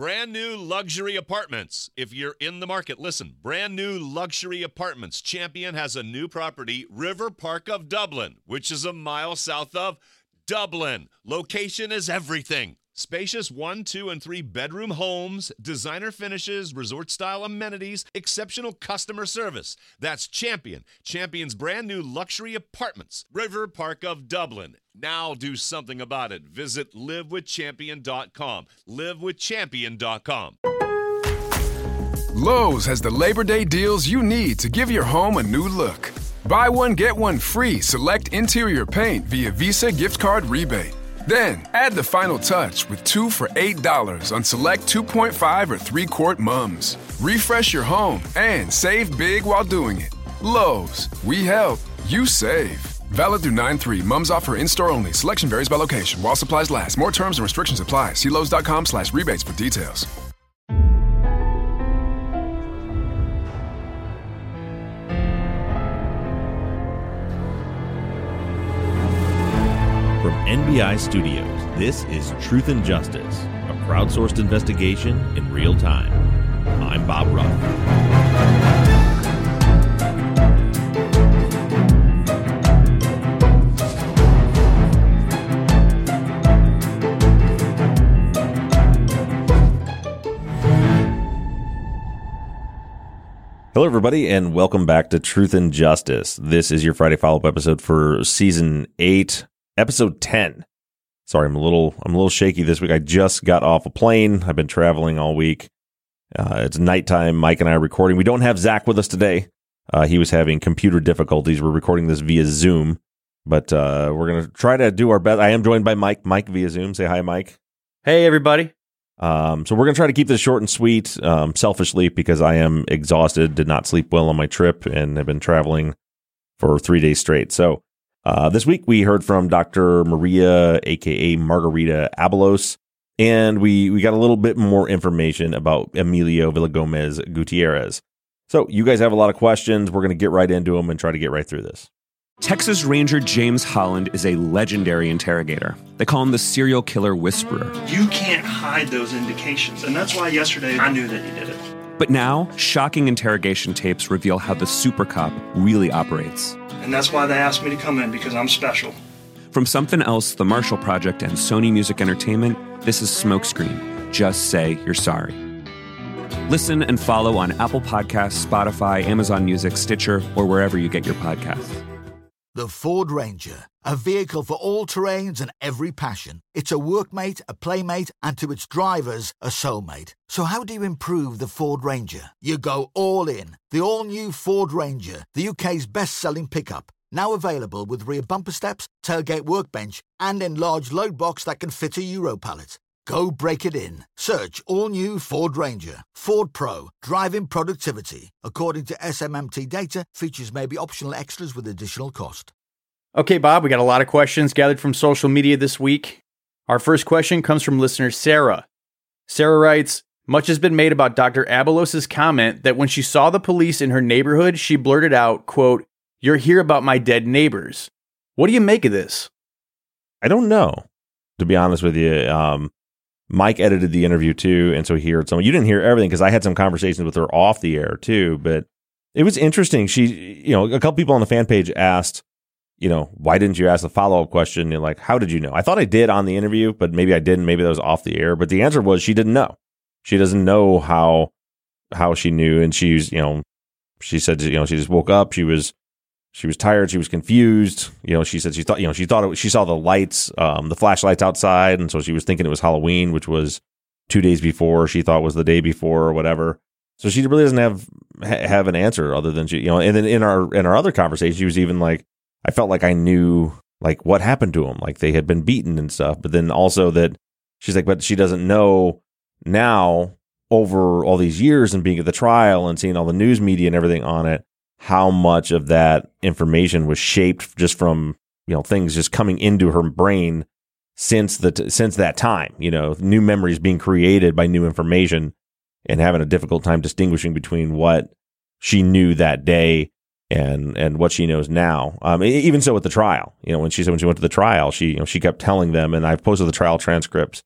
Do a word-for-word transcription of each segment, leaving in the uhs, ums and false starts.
Brand new luxury apartments. If you're in the market, listen. Brand new luxury apartments. Champion has a new property, River Park of Dublin, which is a mile south of Dublin. Location is everything. Spacious one, two, and three bedroom homes, designer finishes, resort-style amenities, exceptional customer service. That's Champion. Champion's brand new luxury apartments. River Park of Dublin. Now do something about it. Visit live with champion dot com. live with champion dot com. Lowe's has the Labor Day deals you need to give your home a new look. Buy one, get one free select interior paint via Visa gift card rebate. Then, add the final touch with two for eight dollars on select two point five or three quart mums. Refresh your home and save big while doing it. Lowe's, we help, you save. Valid through nine three. Mums offer in-store only. Selection varies by location. While supplies last. More terms and restrictions apply. See Lowe's.com slash rebates for details. From N B I Studios, this is Truth and Justice, a crowdsourced investigation in real time. I'm Bob Ruff. Hello, everybody, and welcome back to Truth and Justice. This is your Friday follow-up episode for Season eight. Episode ten. Sorry, I'm a little I'm a little shaky this week. I just got off a plane. I've been traveling all week. Uh, it's nighttime. Mike and I are recording. We don't have Zach with us today. Uh, he was having computer difficulties. We're recording this via Zoom, but uh, we're going to try to do our best. I am joined by Mike. Mike via Zoom. Say hi, Mike. Hey, everybody. Um, so we're going to try to keep this short and sweet, um, selfishly, because I am exhausted, did not sleep well on my trip, and have been traveling for three days straight. So Uh, this week, we heard from Doctor Maria, a k a. Margarita Abalos, and we, we got a little bit more information about Emilio Villagomez Gutierrez. So you guys have a lot of questions. We're going to get right into them and try to get right through this. Texas Ranger James Holland is a legendary interrogator. They call him the serial killer whisperer. You can't hide those indications, and that's why yesterday I knew that he did it. But now, shocking interrogation tapes reveal how the super cop really operates. And that's why they asked me to come in, because I'm special. From Something Else, The Marshall Project, and Sony Music Entertainment, this is Smokescreen. Just say you're sorry. Listen and follow on Apple Podcasts, Spotify, Amazon Music, Stitcher, or wherever you get your podcasts. The Ford Ranger, a vehicle for all terrains and every passion. It's a workmate, a playmate, and to its drivers, a soulmate. So how do you improve the Ford Ranger? You go all in. The all-new Ford Ranger, the U K's best-selling pickup. Now available with rear bumper steps, tailgate workbench, and enlarged load box that can fit a Euro pallet. Go break it in. Search all-new Ford Ranger. Ford Pro. Driving productivity. According to S M M T data, features may be optional extras with additional cost. Okay, Bob, we got a lot of questions gathered from social media this week. Our first question comes from listener Sarah. Sarah writes, much has been made about Doctor Abalos' comment that when she saw the police in her neighborhood, she blurted out, quote, "You're here about my dead neighbors." What do you make of this? I don't know, to be honest with you. Um, Mike edited the interview too, and so he heard some. You didn't hear everything because I had some conversations with her off the air too, but it was interesting. She, you know, a couple people on the fan page asked, you know, why didn't you ask the follow-up question? And like, how did you know? I thought I did on the interview, but maybe I didn't. Maybe that was off the air. But the answer was she didn't know. She doesn't know how how she knew, and she's, you know, she said, you know, she just woke up. She was she was tired. She was confused. You know, she said she thought, you know, she thought it was, she saw the lights, um, the flashlights outside, and so she was thinking it was Halloween, which was two days before. She thought was the day before or whatever. So she really doesn't have have an answer other than she, you know. And then in our in our other conversation, she was even like, I felt like I knew like what happened to them, like they had been beaten and stuff. But then also that she's like, but she doesn't know now over all these years and being at the trial and seeing all the news media and everything on it, how much of that information was shaped just from, you know, things just coming into her brain since the t- since that time, you know, new memories being created by new information, and having a difficult time distinguishing between what she knew that day and and what she knows now. Um, even so with the trial, you know, when she said when she went to the trial, she you know she kept telling them, and I've posted the trial transcripts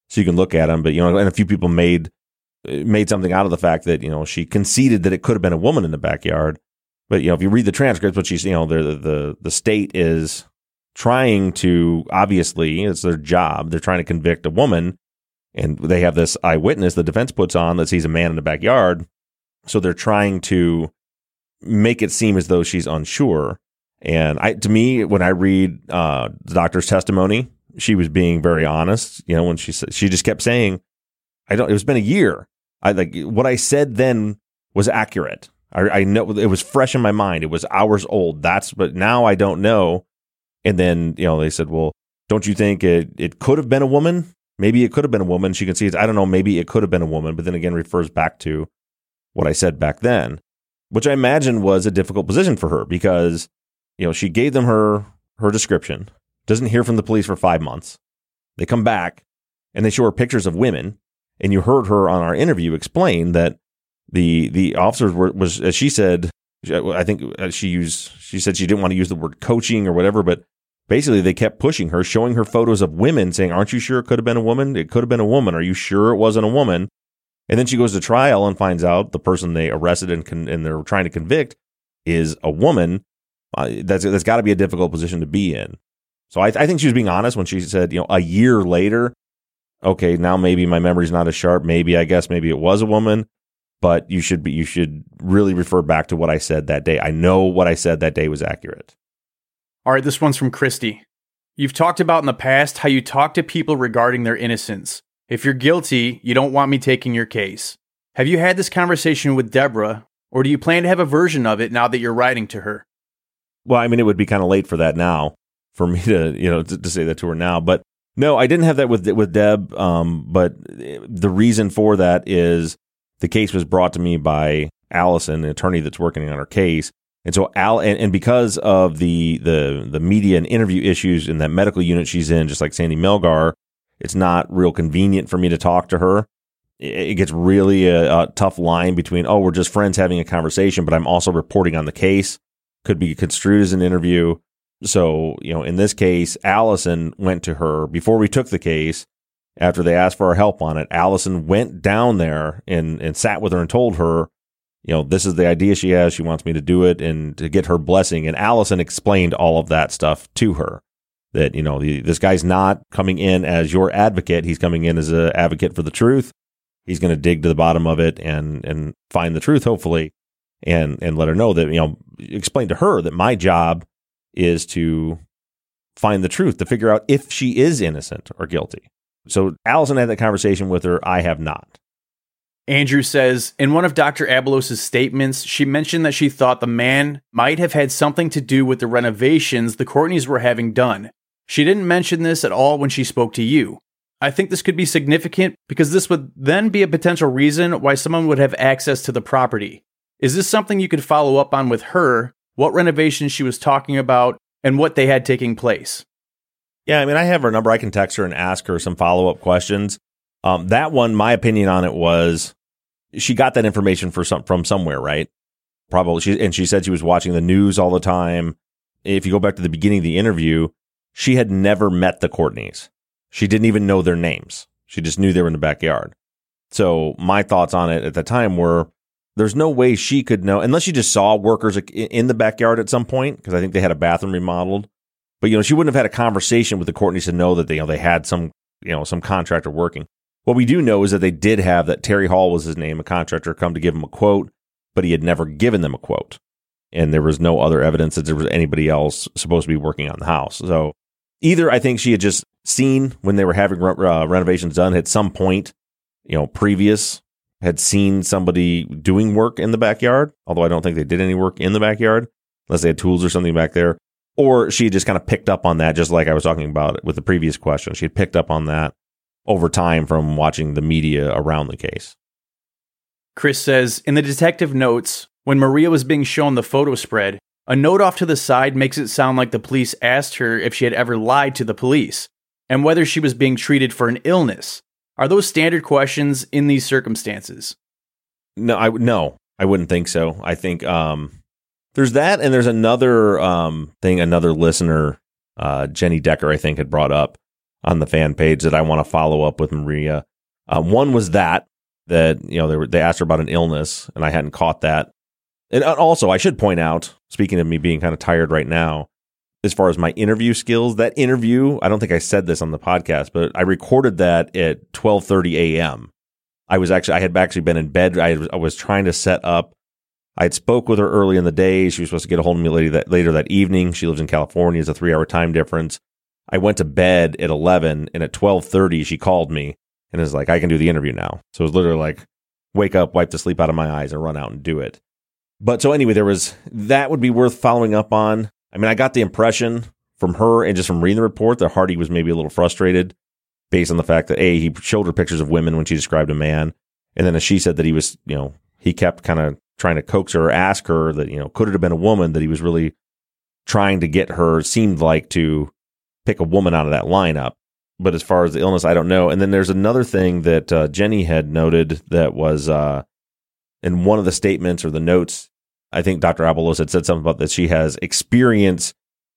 so you can look at them. But, you know, and a few people made made something out of the fact that, you know, she conceded that it could have been a woman in the backyard. But, you know, if you read the transcripts, what she's, you know, the the the state is trying to, obviously, it's their job. They're trying to convict a woman, and they have this eyewitness the defense puts on that sees a man in the backyard. So they're trying to make it seem as though she's unsure. And I, to me, when I read uh, the doctor's testimony, she was being very honest. You know, when she said, she just kept saying, "I don't." It's been a year. I like what I said then was accurate. I, I know it was fresh in my mind. It was hours old. That's, but now I don't know. And then, you know, they said, "Well, don't you think it it could have been a woman? Maybe it could have been a woman." She can see it. I don't know. Maybe it could have been a woman. But then again, refers back to what I said back then, which I imagine was a difficult position for her because, you know, she gave them her her description. Doesn't hear from the police for five months. They come back and they show her pictures of women. And you heard her on our interview explain that the the officers were, was, as she said, I think she used, she said she didn't want to use the word coaching or whatever, but basically they kept pushing her, showing her photos of women saying, "Aren't you sure it could have been a woman? It could have been a woman. Are you sure it wasn't a woman?" And then she goes to trial and finds out the person they arrested and con- and they're trying to convict is a woman. Uh, that's that's got to be a difficult position to be in. So I, I think she was being honest when she said, you know, a year later, okay, now maybe my memory's not as sharp. Maybe, I guess, maybe it was a woman, but you should be, you should really refer back to what I said that day. I know what I said that day was accurate. All right, this one's from Christy. You've talked about in the past how you talk to people regarding their innocence. If you're guilty, you don't want me taking your case. Have you had this conversation with Deborah, or do you plan to have a version of it now that you're writing to her? Well, I mean, it would be kind of late for that now, for me to, you know, to, to say that to her now, but no, I didn't have that with with Deb, um, but the reason for that is the case was brought to me by Allison, the attorney that's working on her case, and so Al, and, and because of the the the media and interview issues in that medical unit she's in, just like Sandy Melgar, it's not real convenient for me to talk to her. It, it gets really a, a tough line between, oh, we're just friends having a conversation, but I'm also reporting on the case. Could be construed as an interview. So, you know, in this case, Allison went to her before we took the case. After they asked for our help on it, Allison went down there and, and sat with her and told her, you know, this is the idea she has. She wants me to do it and to get her blessing. And Allison explained all of that stuff to her. That, you know, the, this guy's not coming in as your advocate. He's coming in as an advocate for the truth. He's going to dig to the bottom of it and and find the truth, hopefully, and and let her know that, you know, explain to her that my job is to find the truth, to figure out if she is innocent or guilty. So Allison had that conversation with her. I have not. Andrew says, in one of Doctor Abelos' statements, she mentioned that she thought the man might have had something to do with the renovations the Courtneys were having done. She didn't mention this at all when she spoke to you. I think this could be significant because this would then be a potential reason why someone would have access to the property. Is this something you could follow up on with her? What renovations she was talking about, and what they had taking place? Yeah, I mean, I have her number. I can text her and ask her some follow-up questions. Um, that one, my opinion on it was she got that information for some, from somewhere, right? Probably. She, and she said she was watching the news all the time. If you go back to the beginning of the interview, she had never met the Courtneys. She didn't even know their names. She just knew they were in the backyard. So my thoughts on it at the time were, there's no way she could know, unless she just saw workers in the backyard at some point, because I think they had a bathroom remodeled. But, you know, she wouldn't have had a conversation with the Courtneys to know that they, you know, they had some, you know, some contractor working. What we do know is that they did have that Terry Hall was his name, a contractor, come to give them a quote, but he had never given them a quote. And there was no other evidence that there was anybody else supposed to be working on the house. So either I think she had just seen when they were having uh, renovations done at some point, you know, previous, had seen somebody doing work in the backyard, although I don't think they did any work in the backyard, unless they had tools or something back there. Or she just kind of picked up on that, just like I was talking about with the previous question. She had picked up on that over time from watching the media around the case. Chris says, in the detective notes, when Maria was being shown the photo spread, a note off to the side makes it sound like the police asked her if she had ever lied to the police, and whether she was being treated for an illness. Are those standard questions in these circumstances? No, I no, I wouldn't think so. I think um, there's that, and there's another um, thing. Another listener, uh, Jenny Decker, I think, had brought up on the fan page that I want to follow up with Maria. Um, one was that, that, you know, they were, they asked her about an illness and I hadn't caught that. And also, I should point out, speaking of me being kind of tired right now, as far as my interview skills, that interview, I don't think I said this on the podcast, but I recorded that at twelve thirty a.m. I was actually, I had actually been in bed. I was, I was trying to set up. I had spoke with her early in the day. She was supposed to get a hold of me later that, later that evening. She lives in California. It's a three hour time difference. I went to bed at eleven, and at twelve thirty, she called me and was like, I can do the interview now. So it was literally like, wake up, wipe the sleep out of my eyes, and run out and do it. But so anyway, there was, that would be worth following up on. I mean, I got the impression from her and just from reading the report that Hardy was maybe a little frustrated based on the fact that, A, he showed her pictures of women when she described a man. And then as she said that he was, you know, he kept kind of trying to coax her or ask her that, you know, could it have been a woman, that he was really trying to get her, seemed like, to pick a woman out of that lineup. But as far as the illness, I don't know. And then there's another thing that uh, Jenny had noted that was uh, in one of the statements or the notes. I think Doctor Abelos had said something about that she has experience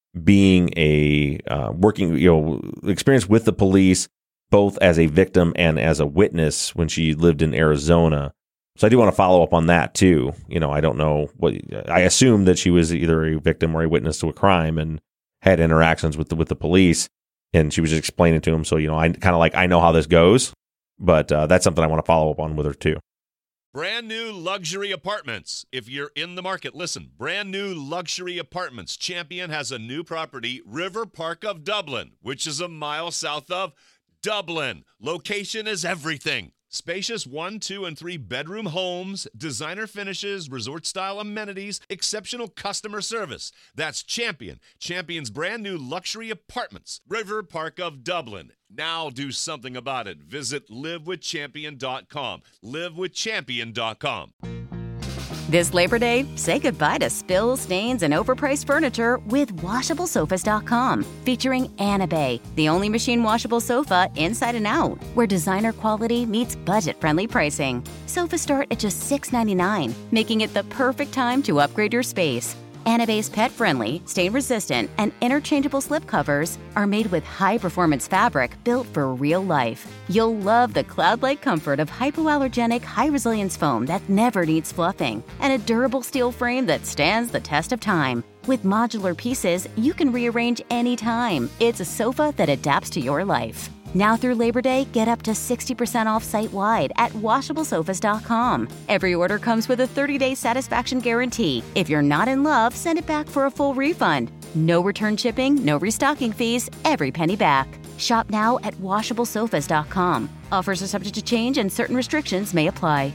being a uh, working, you know, experience with the police, both as a victim and as a witness when she lived in Arizona. So I do want to follow up on that too. You know, I don't know what, I assume that she was either a victim or a witness to a crime and had interactions with the, with the police, and she was just explaining to him. So, you know, I kind of like, I know how this goes, but uh, that's something I want to follow up on with her too. Brand new luxury apartments. If you're in the market, listen. Brand new luxury apartments. Champion has a new property, River Park of Dublin, which is a mile south of Dublin. Location is everything. Spacious one, two, and three bedroom homes, designer finishes, resort-style amenities, exceptional customer service. That's Champion. Champion's brand new luxury apartments, River Park of Dublin. Now do something about it. Visit live with champion dot com. live with champion dot com. This Labor Day, say goodbye to spills, stains, and overpriced furniture with washable sofas dot com. Featuring Anabay, the only machine washable sofa inside and out, where designer quality meets budget-friendly pricing. Sofas start at just six ninety-nine, making it the perfect time to upgrade your space. Anabay's pet-friendly, stain-resistant, and interchangeable slipcovers are made with high-performance fabric built for real life. You'll love the cloud-like comfort of hypoallergenic, high-resilience foam that never needs fluffing, and a durable steel frame that stands the test of time. With modular pieces, you can rearrange anytime. It's a sofa that adapts to your life. Now through Labor Day, get up to sixty percent off site-wide at washable sofas dot com. Every order comes with a thirty-day satisfaction guarantee. If you're not in love, send it back for a full refund. No return shipping, no restocking fees, every penny back. Shop now at washable sofas dot com. Offers are subject to change and certain restrictions may apply.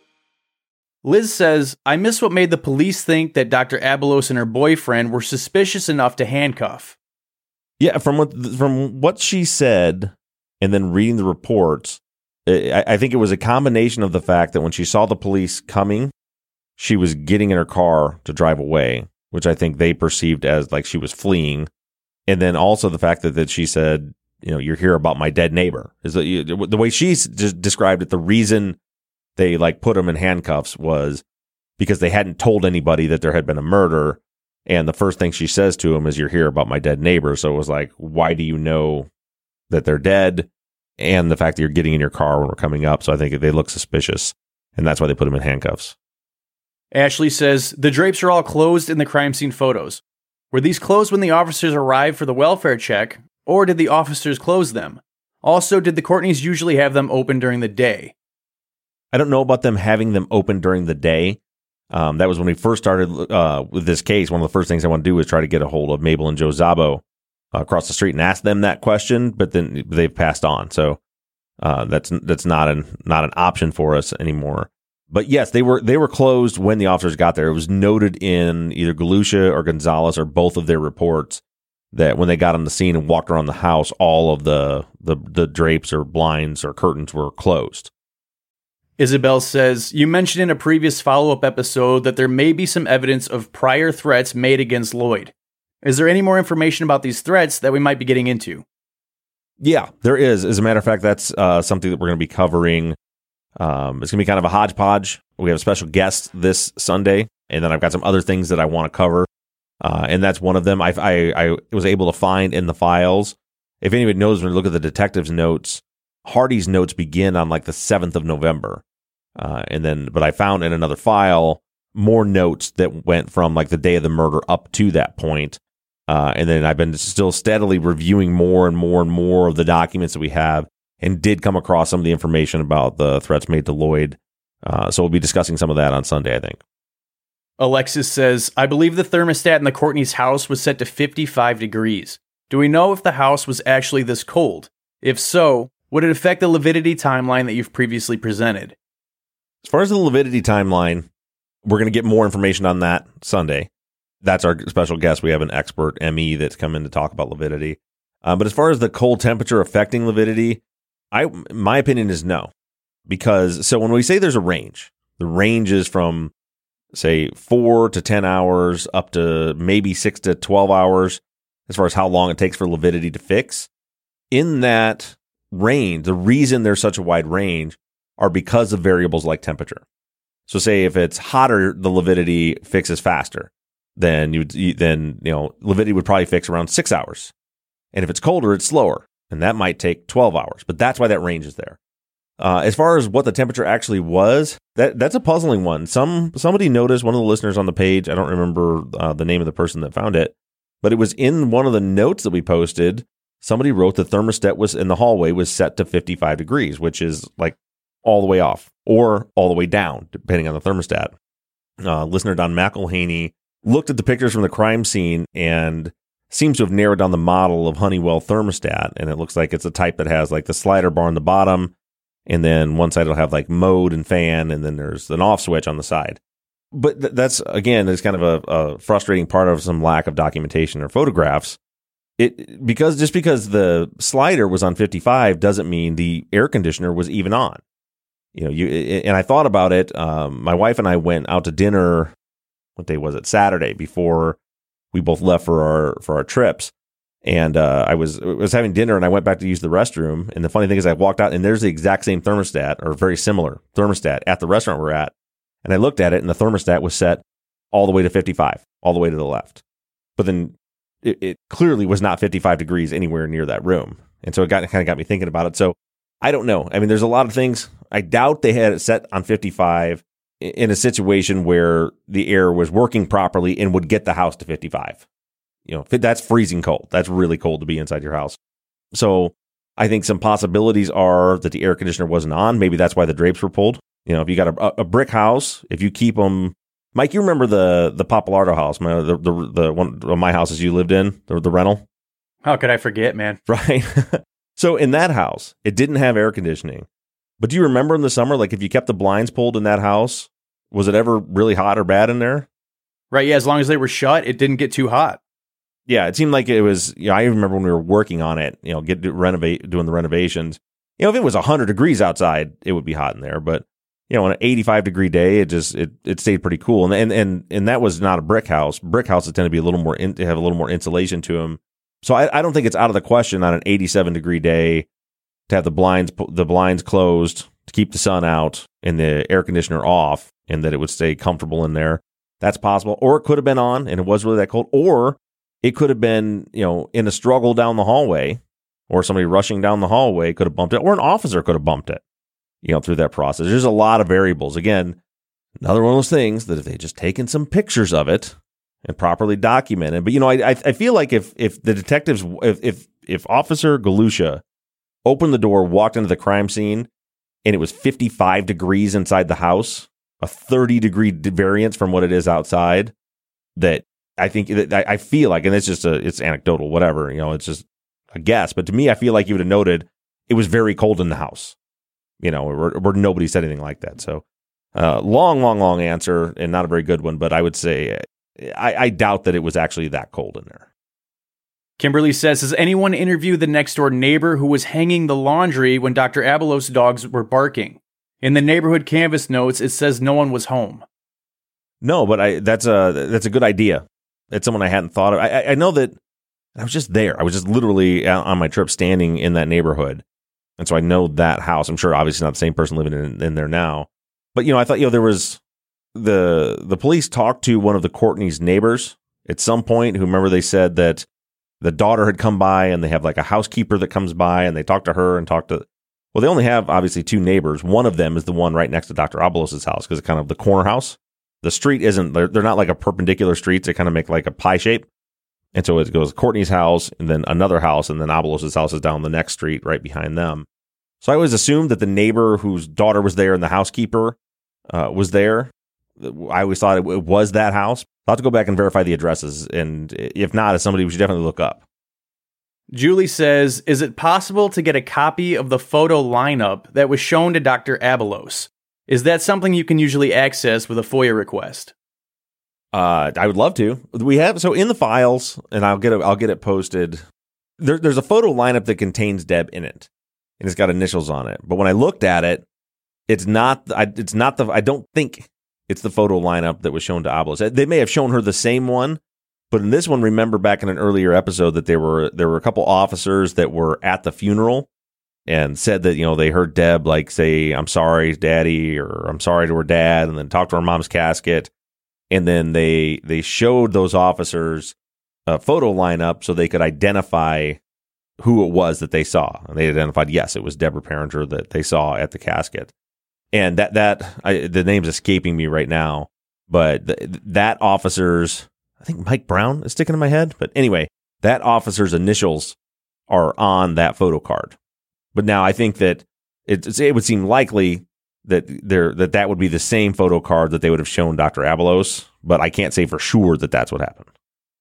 Liz says, I miss what made the police think that Doctor Abelos and her boyfriend were suspicious enough to handcuff. Yeah, from what from what she said, and then reading the reports, I, I think it was a combination of the fact that when she saw the police coming, she was getting in her car to drive away, which I think they perceived as like she was fleeing. And then also the fact that, that she said, you know, you're here about my dead neighbor. Is the, the way she just described it, the reason they like put him in handcuffs was because they hadn't told anybody that there had been a murder. And the first thing she says to him is, you're here about my dead neighbor. So it was like, why do you know that they're dead? And the fact that you're getting in your car when we're coming up. So I think they look suspicious. And that's why they put him in handcuffs. Ashley says, the drapes are all closed in the crime scene photos. Were these closed when the officers arrived for the welfare check, or did the officers close them? Also, did the Courtneys usually have them open during the day? I don't know about them having them open during the day. Um, that was when we first started uh, with this case. One of the first things I want to do was try to get a hold of Mabel and Joe Szabo uh, across the street and ask them that question, but then they've passed on. So uh, that's that's not an not an option for us anymore. But yes, they were they were closed when the officers got there. It was noted in either Galusha or Gonzalez or both of their reports that when they got on the scene and walked around the house, all of the the, the drapes or blinds or curtains were closed. Isabel says, you mentioned in a previous follow-up episode that there may be some evidence of prior threats made against Lloyd. Is there any more information about these threats that we might be getting into? Yeah, there is. As a matter of fact, that's uh, something that we're going to be covering. Um, it's going to be kind of a hodgepodge. We have a special guest this Sunday, and then I've got some other things that I want to cover. Uh, and that's one of them. I, I, I was able to find in the files if anybody knows, when you look at the detective's notes, Hardy's notes begin on like the seventh of November. Uh, and then, but I found in another file more notes that went from like the day of the murder up to that point. Uh, and then I've been still steadily reviewing more and more and more of the documents that we have, and did come across some of the information about the threats made to Lloyd. Uh, so we'll be discussing some of that on Sunday, I think. Alexis says, I believe the thermostat in the Courtney's house was set to fifty-five degrees. Do we know if the house was actually this cold? If so, would it affect the Lividity timeline that you've previously presented? As far as the Lividity timeline, we're going to get more information on that Sunday. That's our special guest. We have an expert, M E, that's come in to talk about Lividity. Um, but as far as the cold temperature affecting Lividity, I my opinion is no. Because, so when we say there's a range, the range is from, say, four to ten hours up to maybe six to twelve hours as far as how long it takes for Lividity to fix. In that range, the reason there's such a wide range are because of variables like temperature. So say if it's hotter, the Lividity fixes faster. Then you then you know Lividity would probably fix around six hours, and if it's colder, it's slower, and that might take twelve hours. But that's why that range is there. Uh, as far as what the temperature actually was, that that's a puzzling one. Some somebody noticed, one of the listeners on the page, I don't remember uh, the name of the person that found it, but it was in one of the notes that we posted. Somebody wrote the thermostat was in the hallway was set to fifty-five degrees, which is like all the way off or all the way down, depending on the thermostat. Uh, listener Don McElhaney looked at the pictures from the crime scene and seems to have narrowed down the model of Honeywell thermostat. And it looks like it's a type that has like the slider bar on the bottom. And then one side will have like mode and fan. And then there's an off switch on the side. But th- that's, again, is kind of a, a frustrating part of some lack of documentation or photographs. It because just because the slider was on fifty-five doesn't mean the air conditioner was even on. You know, you and I thought about it. Um, my wife and I went out to dinner. What day was it? Saturday, before we both left for our for our trips. And uh, I was was having dinner, and I went back to use the restroom. And the funny thing is, I walked out, and there's the exact same thermostat, or very similar thermostat, at the restaurant we're at. And I looked at it, and the thermostat was set all the way to fifty-five, all the way to the left. But then it, it clearly was not fifty-five degrees anywhere near that room. And so it got kind of got me thinking about it. So I don't know. I mean, there's a lot of things. I doubt they had it set on fifty-five in a situation where the air was working properly and would get the house to fifty-five. You know, that's freezing cold. That's really cold to be inside your house. So I think some possibilities are that the air conditioner wasn't on. Maybe that's why the drapes were pulled. You know, if you got a, a brick house, if you keep them, Mike, you remember the the Papalardo house, my, the the the one of my houses you lived in, the, the rental. How could I forget, man? Right. So in that house, it didn't have air conditioning. But do you remember in the summer, like if you kept the blinds pulled in that house, was it ever really hot or bad in there? Right. Yeah. As long as they were shut, it didn't get too hot. Yeah. It seemed like it was, you know, I remember when we were working on it, you know, get to renovate, doing the renovations, you know, if it was one hundred degrees outside, it would be hot in there. But, you know, on an eighty-five degree day, it just, it, it stayed pretty cool. And, and, and, and that was not a brick house. Brick houses tend to be a little more, in, to have a little more insulation to them. So I, I don't think it's out of the question on an eighty-seven degree day to have the blinds, the blinds closed to keep the sun out and the air conditioner off, and that it would stay comfortable in there. That's possible. Or it could have been on and it was really that cold. Or it could have been, you know, in a struggle down the hallway, or somebody rushing down the hallway could have bumped it, or an officer could have bumped it, you know, through that process. There's a lot of variables. Again, another one of those things that if they just taken some pictures of it and properly documented. But, you know, I I feel like if if the detectives, if if, if Officer Galusha opened the door, walked into the crime scene, and it was fifty-five degrees inside the house, a thirty degree variance from what it is outside, that I think that I feel like, and it's just a, it's anecdotal, whatever, you know, it's just a guess. But to me, I feel like you would have noted it was very cold in the house, you know, where, where nobody said anything like that. So uh, long, long, long answer, and not a very good one. But I would say I, I doubt that it was actually that cold in there. Kimberly says, has anyone interviewed the next door neighbor who was hanging the laundry when Doctor Abelos' dogs were barking? In the neighborhood canvas notes, it says no one was home. No, but I that's a that's a good idea. It's someone I hadn't thought of. I, I know that I was just there. I was just literally on my trip standing in that neighborhood. And so I know that house. I'm sure obviously not the same person living in, in there now. But, you know, I thought, you know, there was the the police talked to one of the Courtney's neighbors at some point, who, remember, they said that the daughter had come by, and they have like a housekeeper that comes by, and they talk to her and talk to, well, they only have obviously two neighbors. One of them is the one right next to Doctor Abelos' house because it's kind of the corner house. The street isn't, they're, they're not like a perpendicular streets. They kind of make like a pie shape. And so it goes Courtney's house and then another house, and then Abelos' house is down the next street right behind them. So I always assumed that the neighbor whose daughter was there and the housekeeper uh, was there. I always thought it, it was that house. I'll have to go back and verify the addresses. And if not, it's somebody we should definitely look up. Julie says, is it possible to get a copy of the photo lineup that was shown to Doctor Abelos? Is that something you can usually access with a FOIA request? Uh, I would love to. We have, so in the files, and I'll get it, I'll get it posted. There, there's a photo lineup that contains Deb in it, and it's got initials on it. But when I looked at it, it's not, I, it's not the, I don't think it's the photo lineup that was shown to Abelos. They may have shown her the same one, but in this one, remember back in an earlier episode that there were, there were a couple officers that were at the funeral and said that, you know, they heard Deb like say, I'm sorry, Daddy, or I'm sorry to her dad, and then talk to her mom's casket. And then they they showed those officers a photo lineup so they could identify who it was that they saw. And they identified, yes, it was Deborah Paringer that they saw at the casket. And that, that I, the name's escaping me right now, but the, that officer's, I think Mike Brown is sticking in my head. But anyway, that officer's initials are on that photo card. But now I think that it, it would seem likely that there that that would be the same photo card that they would have shown Doctor Abelos, but I can't say for sure that that's what happened.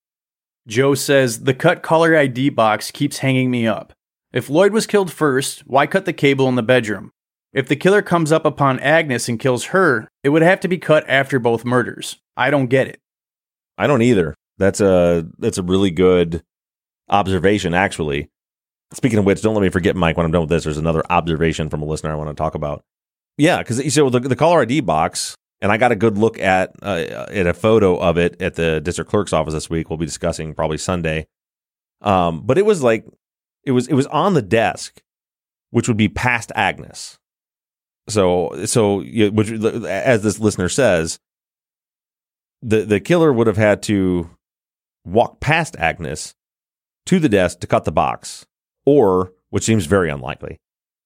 Joe says, the cut caller I D box keeps hanging me up. If Lloyd was killed first, why cut the cable in the bedroom? If the killer comes up upon Agnes and kills her, it would have to be cut after both murders. I don't get it. I don't either. That's a that's a really good observation, actually. Speaking of which, don't let me forget, Mike, when I'm done with this, there's another observation from a listener I want to talk about. Yeah, because so the, the caller I D box, and I got a good look at uh, at a photo of it at the district clerk's office this week. We'll be discussing probably Sunday. Um, but it was like it was it was on the desk, which would be past Agnes. So so you, which, as this listener says, the the killer would have had to walk past Agnes to the desk to cut the box, or, which seems very unlikely,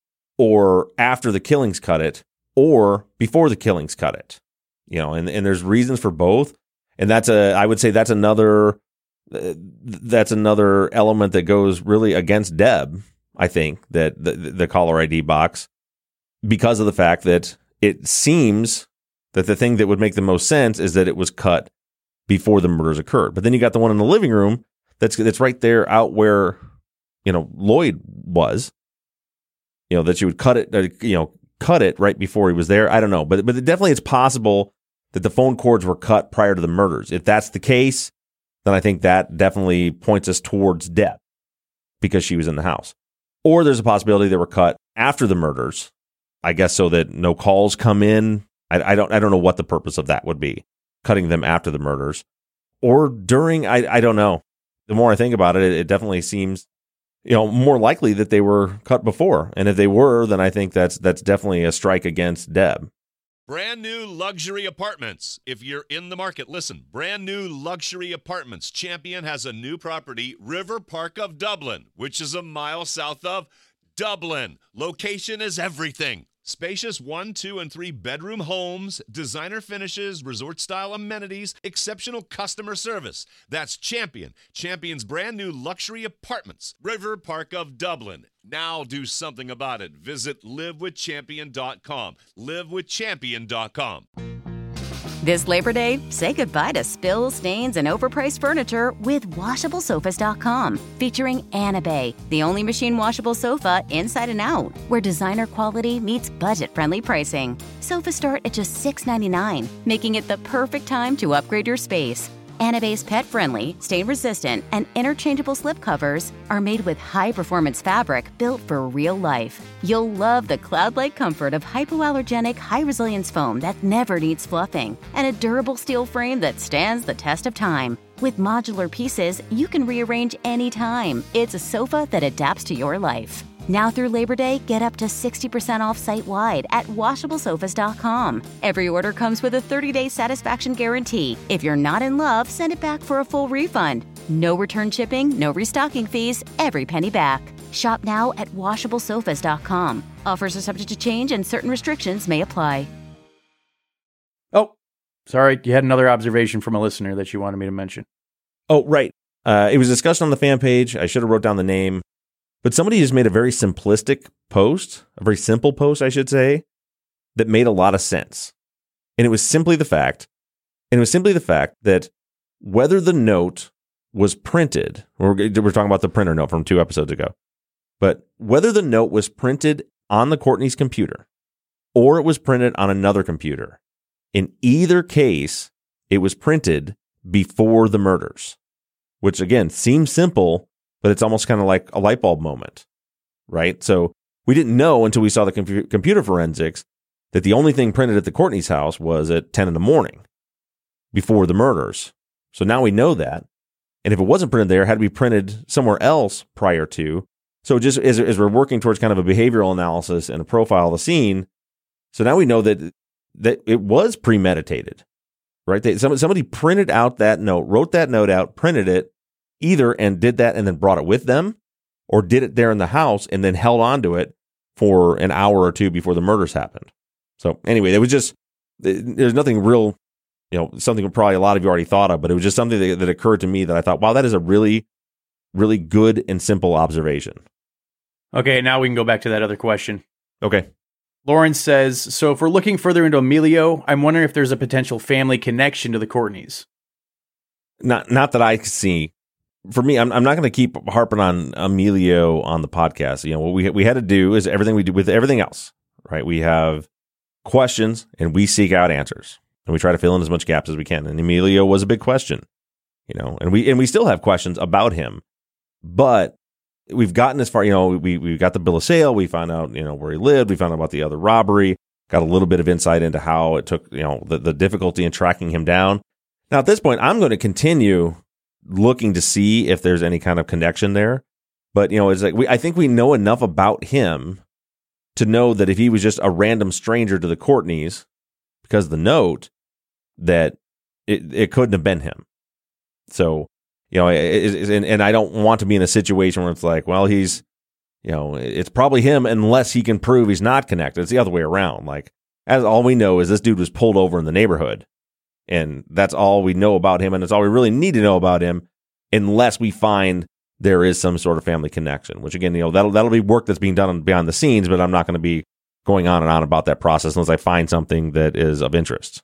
or after the killings cut it, or before the killings cut it. You know, and, and there's reasons for both. And that's a, I would say that's another, uh, that's another element that goes really against Deb, I think, that the, the caller I D box, because of the fact that it seems that the thing that would make the most sense is that it was cut before the murders occurred. But then you got the one in the living room that's, that's right there out where, you know, Lloyd was. You know, that you would cut it, uh, you know, cut it right before he was there. I don't know. But but it definitely it's possible that the phone cords were cut prior to the murders. If that's the case, then I think that definitely points us towards Deb because she was in the house. Or there's a possibility they were cut after the murders, I guess, so that no calls come in. I, I don't I don't know what the purpose of that would be, cutting them after the murders. Or during, I, I don't know. The more I think about it, it, it definitely seems, you know, more likely that they were cut before. And if they were, then I think that's that's definitely a strike against Deb. Brand new luxury apartments. If you're in the market, listen. Brand new luxury apartments. Champion has a new property, River Park of Dublin, which is a mile south of Dublin. Location is everything. Spacious one, two, and three bedroom homes, designer finishes, resort-style amenities, exceptional customer service. That's Champion. Champion's brand new luxury apartments, River Park of Dublin. Now do something about it. Visit live with champion dot com. live with champion dot com. This Labor Day, say goodbye to spills, stains, and overpriced furniture with washable sofas dot com. Featuring Anabay, the only machine washable sofa inside and out, where designer quality meets budget-friendly pricing. Sofas start at just six ninety-nine, making it the perfect time to upgrade your space. Anabay's pet-friendly, stain-resistant, and interchangeable slipcovers are made with high-performance fabric built for real life. You'll love the cloud-like comfort of hypoallergenic, high-resilience foam that never needs fluffing, and a durable steel frame that stands the test of time. With modular pieces, you can rearrange anytime. It's a sofa that adapts to your life. Now through Labor Day, get up to sixty percent off site-wide at washable sofas dot com. Every order comes with a thirty-day satisfaction guarantee. If you're not in love, send it back for a full refund. No return shipping, no restocking fees, every penny back. Shop now at washable sofas dot com. Offers are subject to change and certain restrictions may apply. Oh, sorry. You had another observation from a listener that you wanted me to mention. Oh, right. Uh, it was discussed on the fan page. I should have wrote down the name. But somebody just made a very simplistic post, a very simple post, I should say, that made a lot of sense. And it was simply the fact, and it was simply the fact that whether the note was printed, we're, we're talking about the printer note from two episodes ago, but whether the note was printed on the Courtney's computer or it was printed on another computer, in either case, it was printed before the murders, which again seems simple, but it's almost kind of like a light bulb moment, right? So we didn't know until we saw the com- computer forensics that the only thing printed at the Courtney's house was at ten in the morning before the murders. So now we know that. And if it wasn't printed there, it had to be printed somewhere else prior to. So just as, as we're working towards kind of a behavioral analysis and a profile of the scene, so now we know that that it was premeditated, right? They, somebody printed out that note, wrote that note out, printed it, either and did that and then brought it with them, or did it there in the house and then held on to it for an hour or two before the murders happened. So anyway, it was just, there's nothing real, you know, something probably a lot of you already thought of, but it was just something that, that occurred to me that I thought, wow, that is a really, really good and simple observation. Okay, now we can go back to that other question. Okay. Lauren says, so if we're looking further into Emilio, I'm wondering if there's a potential family connection to the Courtneys. Not, not that I see. For me, I'm, I'm not going to keep harping on Emilio on the podcast. You know, what we we had to do is everything we do with everything else, right? We have questions and we seek out answers and we try to fill in as much gaps as we can. And Emilio was a big question, you know, and we and we still have questions about him, but we've gotten as far. You know, we we got the bill of sale. We found out, you know, where he lived. We found out about the other robbery. Got a little bit of insight into how it took, you know, the, the difficulty in tracking him down. Now at this point, I'm going to continue looking to see if there's any kind of connection there. But, you know, it's like we I think we know enough about him to know that if he was just a random stranger to the Courtneys because of the note, that it, it couldn't have been him. So, you know, it, it, and, and I don't want to be in a situation where it's like, well, he's, you know, it's probably him unless he can prove he's not connected. It's the other way around. Like, as all we know is this dude was pulled over in the neighborhood. And that's all we know about him, and that's all we really need to know about him, unless we find there is some sort of family connection. Which again, you know, that'll that'll be work that's being done behind the scenes, but I'm not going to be going on and on about that process unless I find something that is of interest.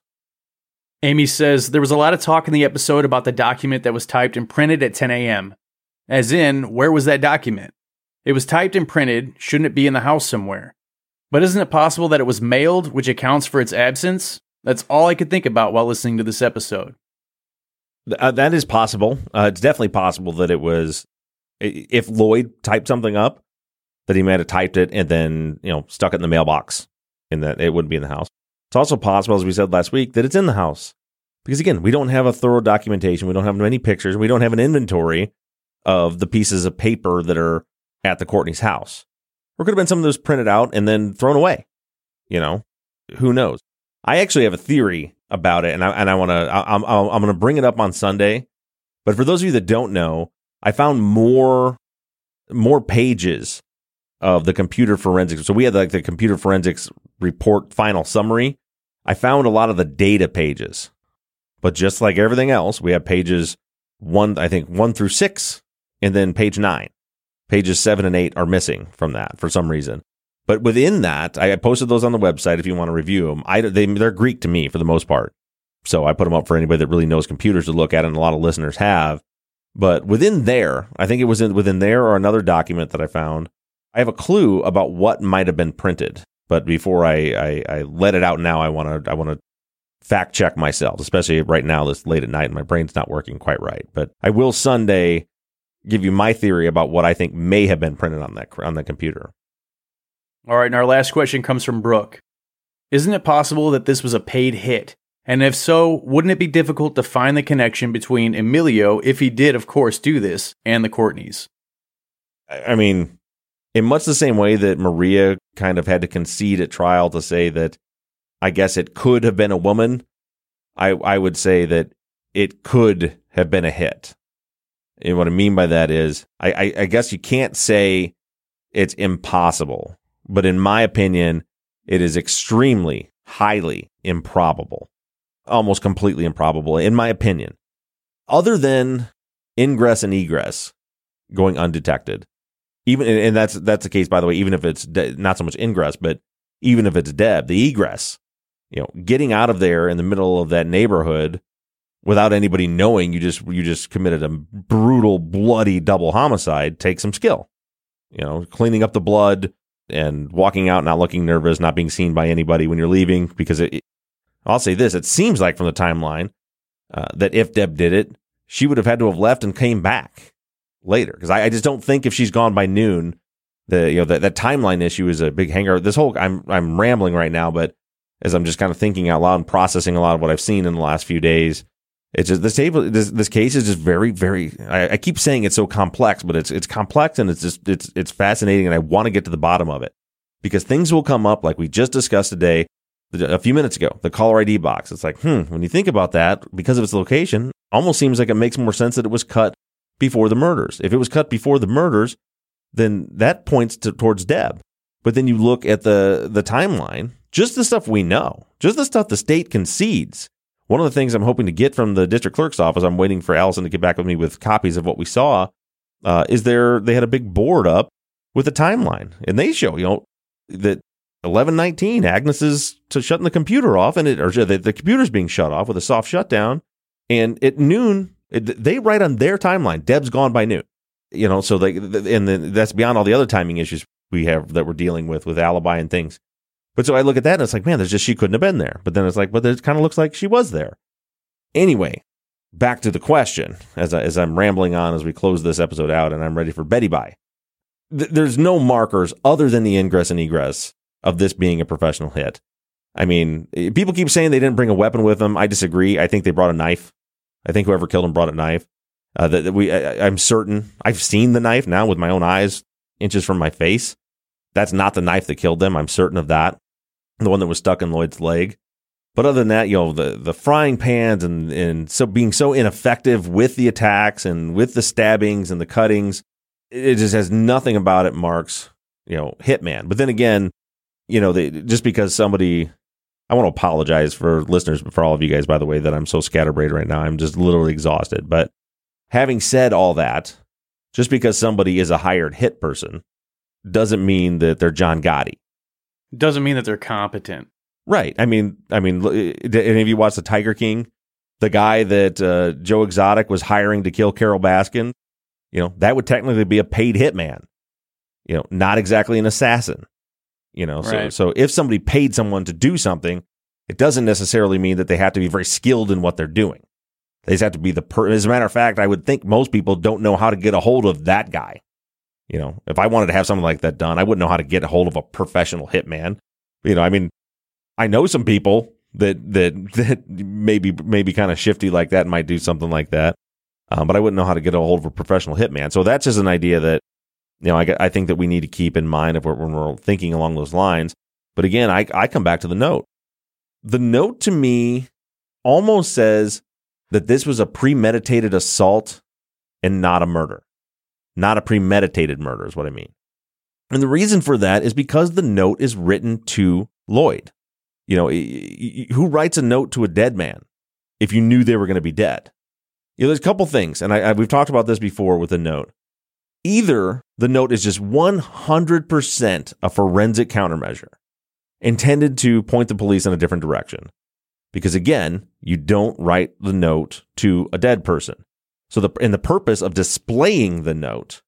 Amy says there was a lot of talk in the episode about the document that was typed and printed at ten a.m. As in, where was that document? It was typed and printed. Shouldn't it be in the house somewhere? But isn't it possible that it was mailed, which accounts for its absence? That's all I could think about while listening to this episode. Uh, that is possible. Uh, it's definitely possible that it was, if Lloyd typed something up, that he might have typed it and then, you know, stuck it in the mailbox and that it wouldn't be in the house. It's also possible, as we said last week, that it's in the house. Because again, we don't have a thorough documentation. We don't have many pictures. We don't have an inventory of the pieces of paper that are at the Courtney's house. Or it could have been some of those printed out and then thrown away. You know, who knows? I actually have a theory about it, and I and I want to. I'm I'm going to bring it up on Sunday. But for those of you that don't know, I found more more pages of the computer forensics. So we had like the computer forensics report final summary. I found a lot of the data pages, but just like everything else, we have pages one, I think one through six, and then page nine. Pages seven and eight are missing from that for some reason. But within that, I posted those on the website if you want to review them. I, they, they're Greek to me for the most part. So I put them up for anybody that really knows computers to look at, and a lot of listeners have. But within there, I think it was in, within there or another document that I found, I have a clue about what might have been printed. But before I, I, I let it out now, I want to I want to fact check myself, especially right now this late at night and my brain's not working quite right. But I will Sunday give you my theory about what I think may have been printed on that on the computer. All right, and our last question comes from Brooke. Isn't it possible that this was a paid hit? And if so, wouldn't it be difficult to find the connection between Emilio, if he did, of course, do this, and the Courtneys? I mean, in much the same way that Maria kind of had to concede at trial to say that I guess it could have been a woman, I, I would say that it could have been a hit. And what I mean by that is, I, I, I guess you can't say it's impossible, but in my opinion, it is extremely, highly improbable, almost completely improbable, in my opinion. Other than ingress and egress going undetected, even and that's that's the case, by the way, even if it's de- not so much ingress, but even if it's Deb, the egress, you know, getting out of there in the middle of that neighborhood without anybody knowing you just you just committed a brutal, bloody double homicide takes some skill. You know, cleaning up the blood and walking out, not looking nervous, not being seen by anybody when you're leaving. Because it, I'll say this, it seems like from the timeline uh, that if Deb did it, she would have had to have left and came back later. Because I, I just don't think if she's gone by noon, the you know that that timeline issue is a big hanger. This whole I'm I'm rambling right now, but as I'm just kind of thinking out loud and processing a lot of what I've seen in the last few days, it's just this table. This this case is just very very. I, I keep saying it's so complex, but it's it's complex and it's just it's it's fascinating, and I want to get to the bottom of it because things will come up like we just discussed today, a few minutes ago. The caller I D box. It's like hmm. When you think about that, because of its location, almost seems like it makes more sense that it was cut before the murders. If it was cut before the murders, then that points to, towards Deb. But then you look at the the timeline, just the stuff we know, just the stuff the state concedes. One of the things I'm hoping to get from the district clerk's office, I'm waiting for Allison to get back with me with copies of what we saw, uh, is there they had a big board up with a timeline. And they show, you know, that eleven nineteen, Agnes is to shutting the computer off, and it or the, the computer's being shut off with a soft shutdown. And at noon, it, they write on their timeline, Deb's gone by noon. You know, so they, and then that's beyond all the other timing issues we have that we're dealing with, with alibi and things. But so I look at that and it's like, man, there's just, she couldn't have been there. But then it's like, but it kind of looks like she was there. Anyway, back to the question as, I, as I'm rambling on as we close this episode out and I'm ready for Betty Bye. Th- there's no markers other than the ingress and egress of this being a professional hit. I mean, people keep saying they didn't bring a weapon with them. I disagree. I think they brought a knife. I think whoever killed him brought a knife. Uh, that, that we, I, I'm certain. I've seen the knife now with my own eyes, inches from my face. That's not the knife that killed them. I'm certain of that. The one that was stuck in Lloyd's leg. But other than that, you know, the, the frying pans and, and so being so ineffective with the attacks and with the stabbings and the cuttings, it just has nothing about it marks, you know, hitman. But then again, you know, they, just because somebody, I want to apologize for listeners, but for all of you guys, by the way, that I'm so scatterbrained right now. I'm just literally exhausted. But having said all that, just because somebody is a hired hit person doesn't mean that they're John Gotti. Doesn't mean that they're competent. Right. I mean, I mean, any of you watch The Tiger King? The guy that uh, Joe Exotic was hiring to kill Carol Baskin, you know, that would technically be a paid hitman. You know, not exactly an assassin. You know, so Right. so if somebody paid someone to do something, it doesn't necessarily mean that they have to be very skilled in what they're doing. They just have to be the per- as a matter of fact, I would think most people don't know how to get a hold of that guy. You know, if I wanted to have something like that done, I wouldn't know how to get a hold of a professional hitman. You know, I mean, I know some people that that that maybe maybe kind of shifty like that and might do something like that, um, but I wouldn't know how to get a hold of a professional hitman. So that's just an idea that, you know, I, I think that we need to keep in mind if we're, when we're thinking along those lines. But again, I, I come back to the note. The note to me almost says that this was a premeditated assault and not a murder. Not a premeditated murder is what I mean. And the reason for that is because the note is written to Lloyd. You know, who writes a note to a dead man if you knew they were going to be dead? You know, there's a couple things, and I, I, we've talked about this before with the note. Either the note is just one hundred percent a forensic countermeasure intended to point the police in a different direction. Because again, you don't write the note to a dead person. So the and the purpose of displaying the note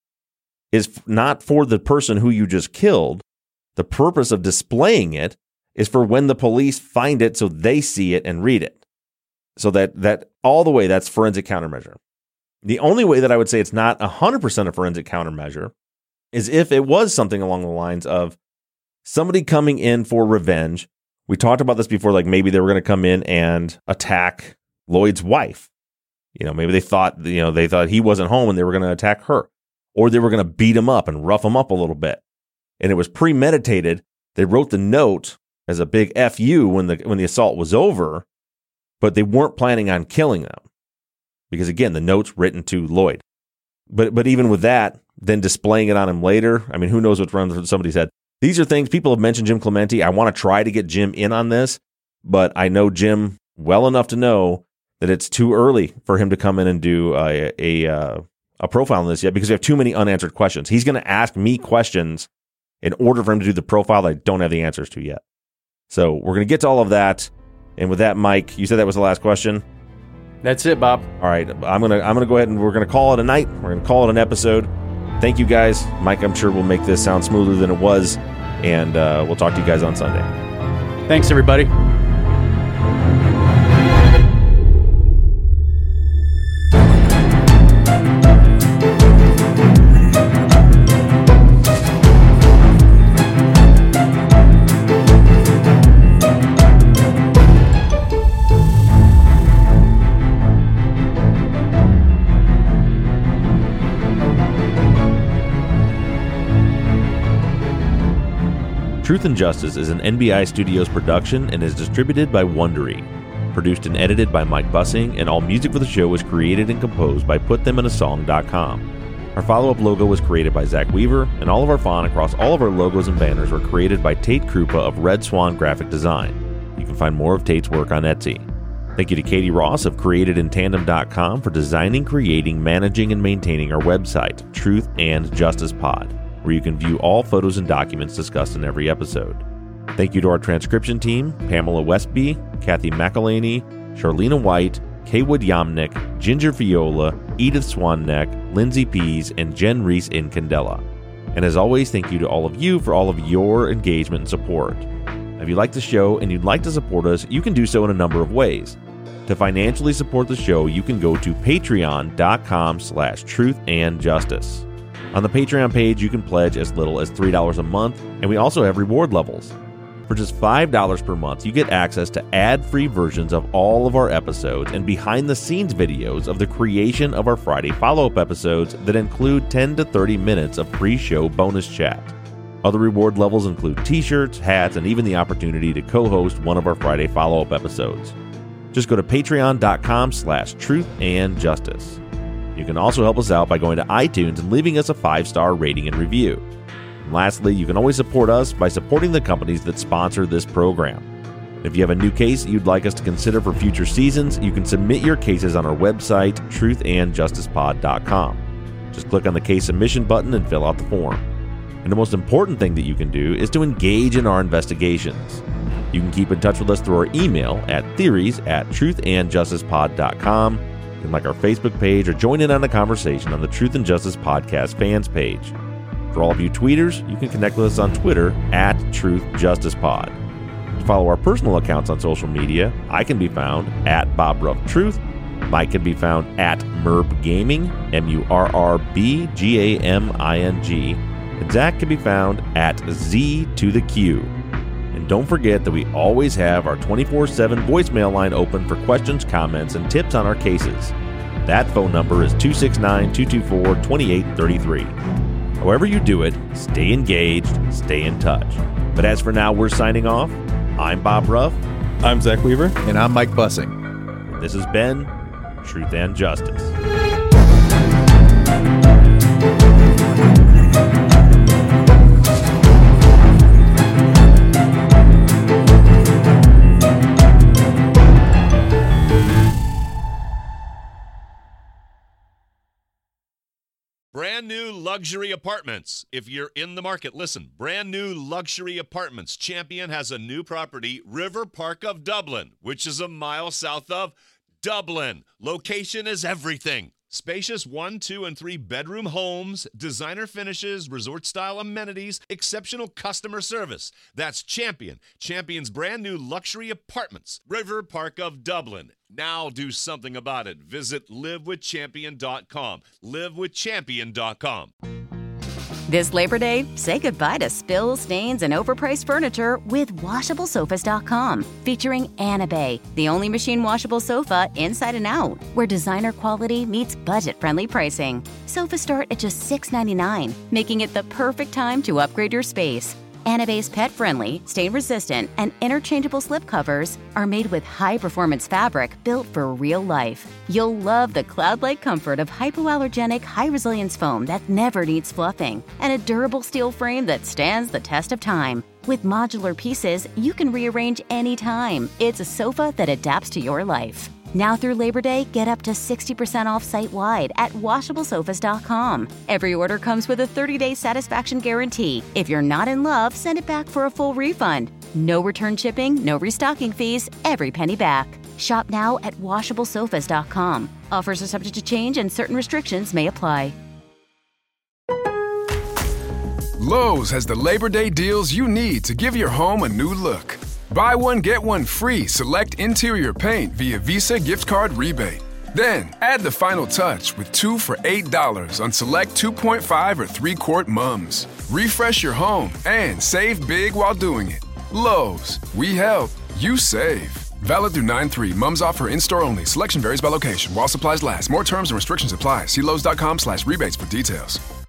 is not for the person who you just killed. The purpose of displaying it is for when the police find it so they see it and read it. So that that all the way, that's forensic countermeasure. The only way that I would say it's not one hundred percent a forensic countermeasure is if it was something along the lines of somebody coming in for revenge. We talked about this before, like maybe they were going to come in and attack Lloyd's wife. You know, maybe they thought, you know, they thought he wasn't home and they were going to attack her. or they were going to beat him up and rough him up a little bit. And it was premeditated. They wrote the note as a big F U when the when the assault was over, but they weren't planning on killing them. Because again, the note's written to Lloyd. But but even with that, then displaying it on him later, I mean, who knows what's running through somebody's head. These are things, people have mentioned Jim Clemente. I want to try to get Jim in on this, but I know Jim well enough to know that it's too early for him to come in and do a a, uh, a profile on this yet, because we have too many unanswered questions. He's going to ask me questions in order for him to do the profile that I don't have the answers to yet. So we're going to get to all of that. And with that, Mike, you said that was the last question? That's it, Bob. All right. I'm going to I'm gonna go ahead and we're going to call it a night. We're going to call it an episode. Thank you, guys. Mike, I'm sure we'll make this sound smoother than it was. And uh, we'll talk to you guys on Sunday. Thanks, everybody. Truth and Justice is an N B I Studios production and is distributed by Wondery. Produced and edited by Mike Bussing, and all music for the show was created and composed by put them in a song dot com. Our follow-up logo was created by Zach Weaver, and all of our font across all of our logos and banners were created by Tate Krupa of Red Swan Graphic Design. You can find more of Tate's work on Etsy. Thank you to Katie Ross of created in tandem dot com for designing, creating, managing, and maintaining our website, Truth and Justice Pod, where you can view all photos and documents discussed in every episode. Thank you to our transcription team, Pamela Westby, Kathy McElhaney, Charlena White, Kaywood Yamnick, Ginger Fiola, Edith Swanneck, Lindsay Pease, and Jen Reese in Candela. And as always, thank you to all of you for all of your engagement and support. If you like the show and you'd like to support us, you can do so in a number of ways. To financially support the show, you can go to patreon dot com slash truth and justice. On the Patreon page, you can pledge as little as three dollars a month, and we also have reward levels. For just five dollars per month, you get access to ad-free versions of all of our episodes and behind-the-scenes videos of the creation of our Friday follow-up episodes that include ten to thirty minutes of pre-show bonus chat. Other reward levels include t-shirts, hats, and even the opportunity to co-host one of our Friday follow-up episodes. Just go to patreon dot com slash truth and justice. You can also help us out by going to iTunes and leaving us a five-star rating and review. And lastly, you can always support us by supporting the companies that sponsor this program. If you have a new case you'd like us to consider for future seasons, you can submit your cases on our website, truth and justice pod dot com. Just click on the case submission button and fill out the form. And the most important thing that you can do is to engage in our investigations. You can keep in touch with us through our email at theories at truth and justice pod dot com. And like our Facebook page, or join in on the conversation on the Truth and Justice Podcast fans page. For all of you tweeters, you can connect with us on Twitter at Truth Justice Pod. To follow our personal accounts on social media, I can be found at Bob Ruff Truth. Mike can be found at Murb Gaming, M U R R B G A M I N G. And Zach can be found at Z to the Q. And don't forget that we always have our twenty-four seven voicemail line open for questions, comments, and tips on our cases. That phone number is two six nine, two two four, two eight three three. However you do it, stay engaged, stay in touch. But as for now, we're signing off. I'm Bob Ruff. I'm Zach Weaver. And I'm Mike Bussing. And this has been Truth and Justice. Brand new luxury apartments. If you're in the market, listen. Brand new luxury apartments. Champion has a new property, River Park of Dublin, which is a mile south of Dublin. Location is everything. Spacious one, two, and three bedroom homes, designer finishes, resort-style amenities, exceptional customer service. That's Champion. Champion's brand new luxury apartments, River Park of Dublin. Now do something about it. Visit live with champion dot com. live with champion dot com. This Labor Day, say goodbye to spills, stains, and overpriced furniture with washable sofas dot com, featuring Anabay, the only machine washable sofa inside and out, where designer quality meets budget-friendly pricing. Sofas start at just six ninety-nine, making it the perfect time to upgrade your space. Anabay's pet-friendly, stain-resistant, and interchangeable slipcovers are made with high-performance fabric built for real life. You'll love the cloud-like comfort of hypoallergenic, high-resilience foam that never needs fluffing, and a durable steel frame that stands the test of time. With modular pieces, you can rearrange anytime. It's a sofa that adapts to your life. Now through Labor Day, get up to sixty percent off site-wide at washable sofas dot com. Every order comes with a thirty-day satisfaction guarantee. If you're not in love, send it back for a full refund. No return shipping, no restocking fees, every penny back. Shop now at washable sofas dot com. Offers are subject to change and certain restrictions may apply. Lowe's has the Labor Day deals you need to give your home a new look. Buy one, get one free select interior paint via Visa gift card rebate. Then, add the final touch with two for eight dollars on select two point five or three quart mums. Refresh your home and save big while doing it. Lowe's, we help, you save. Valid through nine three. Mums offer in-store only. Selection varies by location. While supplies last. More terms and restrictions apply. See Lowe's dot com slash rebates for details.